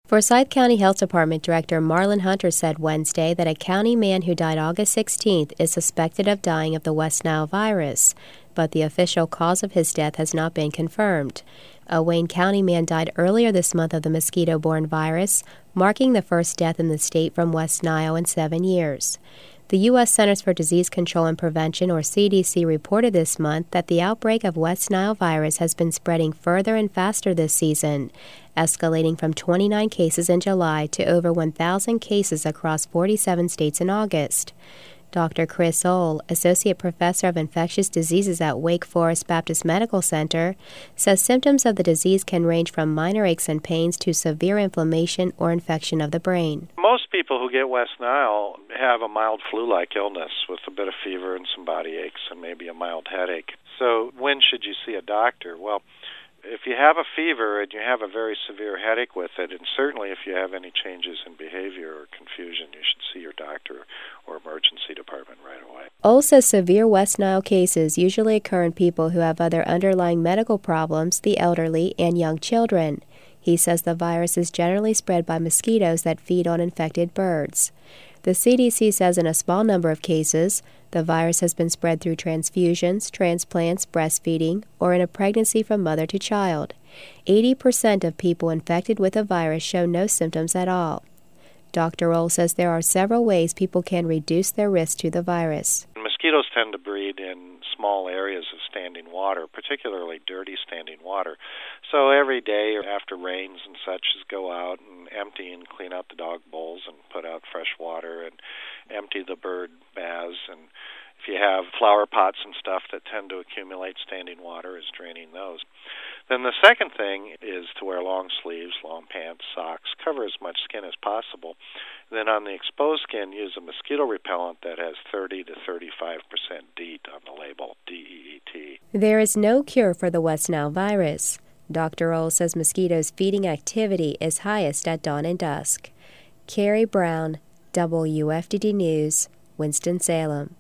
Forsyth County Health Department Director Marlon Hunter said Wednesday that a county man who died August 16th is suspected of dying of the West Nile virus, but the official cause of his death has not been confirmed. A Wayne County man died earlier this month of the mosquito-borne virus, marking the first death in the state from West Nile in 7 years. The U.S. Centers for Disease Control and Prevention, or CDC, reported this month that the outbreak of West Nile virus has been spreading further and faster this season, escalating from 29 cases in July to over 1,000 cases across 47 states in August. Dr. Chris Ohl, Associate Professor of Infectious Diseases at Wake Forest Baptist Medical Center, says symptoms of the disease can range from minor aches and pains to severe inflammation or infection of the brain. Most people who get West Nile have a mild flu-like illness with a bit of fever and some body aches and maybe a mild headache. So when should you see a doctor? Well, if you have a fever and you have a very severe headache with it, and certainly if you have any changes in behavior or confusion, you should see your doctor or emergency department right away. Ohl says severe West Nile cases usually occur in people who have other underlying medical problems, the elderly, and young children. He says the virus is generally spread by mosquitoes that feed on infected birds. The CDC says in a small number of cases, the virus has been spread through transfusions, transplants, breastfeeding, or in a pregnancy from mother to child. 80% of people infected with the virus show no symptoms at all. Dr. Ohl says there are several ways people can reduce their risk to the virus. Mosquitoes tend to breed in small areas of standing water, particularly dirty standing water. So every day or after rains and such, just go out and empty and clean out the dog bowls and put out fresh water and empty the bird baths. And if you have flower pots and stuff that tend to accumulate standing water, is draining those. Then the second thing is to wear long sleeves, long pants, socks, cover as much skin as possible. Then on the exposed skin, use a mosquito repellent that has 30 to 35% DEET on the label, DEET. There is no cure for the West Nile virus. Dr. Ohl says mosquitoes' feeding activity is highest at dawn and dusk. Carrie Brown, WFDD News, Winston-Salem.